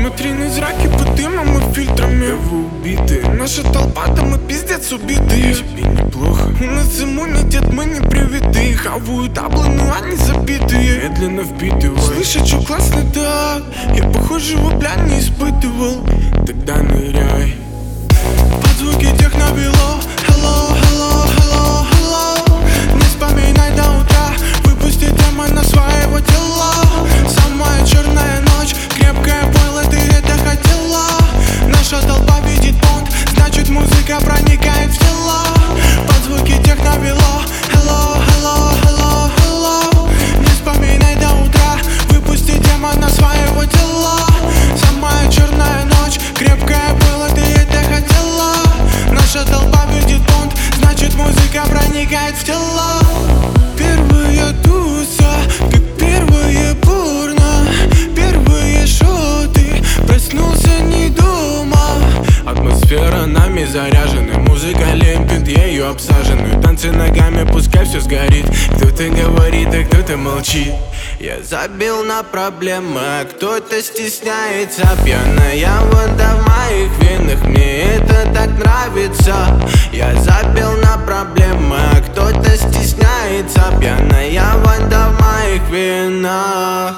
Смотри на зраки под дымом и фильтрами. Вы убиты, наша толпа, да мы пиздец убитые. Тебе неплохо, у нас иммунитет, мы не привитые. Хавают даблы, но они забитые, медленно впитывай. Слышать, что классно так, я похожего бля не испытывал. Тогда ныряй под звуки техно-бело. Hello, hello, hello, hello. Не вспоминай до утра, выпусти демона своего тела. Самая черная ночь, крепкое пойло, ты это хотела. Наша толпа видит понт, значит музыка проникает в тела. Под звуки техно-бело. Hello, hello, hello, hello. Не вспоминай до утра, выпусти демона своего тела. Самая черная ночь, крепкое пойло, ты это хотела. Наша толпа видит понт, значит музыка проникает в тела. Первая туса, как первое порно. Первые шоты, проснулся не дома. Атмосфера нами заряжена, музыка лепит ею обсаженную. Танцы ногами, пускай все сгорит. Кто-то говорит, а кто-то молчит. Я забил на проблемы, а кто-то стесняется. Пьяная вода в моих венах, мне это так нравится. Я забил на проблемы, а кто-то стесняется. Пьяная вода в моих венах.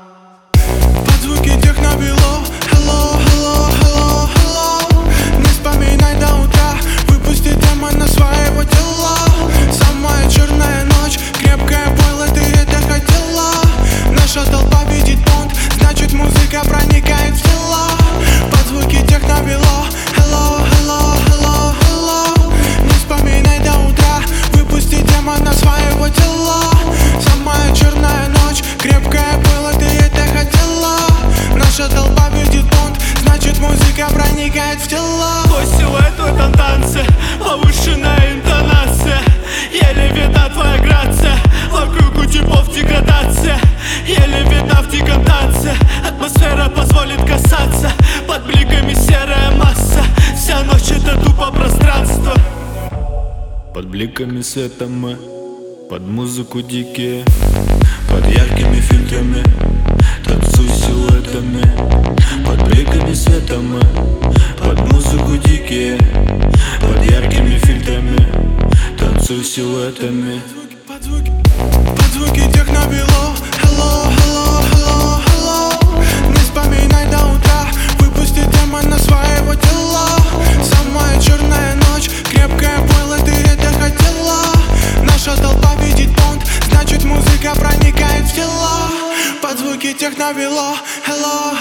Под звуки техно-бело. Hello, hello, hello, hello. Не вспоминай до утра, выпусти демона своего тела. Самая черная ночь, крепкое пойло, ты это хотела. Наша толпа видит понт, значит музыка проникает в тела. Под звуки техно-бело. Hello, hello, hello, hello. Не вспоминай до утра, выпусти демона своего тела. Самая черная ночь, крепкое пойло, ты это хотела. Наша толпа видит понт, значит музыка проникает в тела. Твой силуэт в этом танце, повышенная интонация. Еле видна твоя грация, вокруг у типов деградация. Еле видна в диком танце, атмосфера позволит касаться. Под бликами серая масса, вся ночь это тупо пространство. Под бликами света мы, под музыку дикие. Под яркими фильтрами, танцуй силуэтами. Под бликами света мы, под музыку дикие. Под яркими фильтрами, танцуй силуэтами. Под звуки техно-бело. Hello, hello, hello, hello. Не вспоминай до утра, выпусти демона своего тела. Самая черная ночь, крепкое пойло, ты это хотела. Наша толпа видит понт, значит музыка проникает в тела. Под звуки техно-бело. Hello,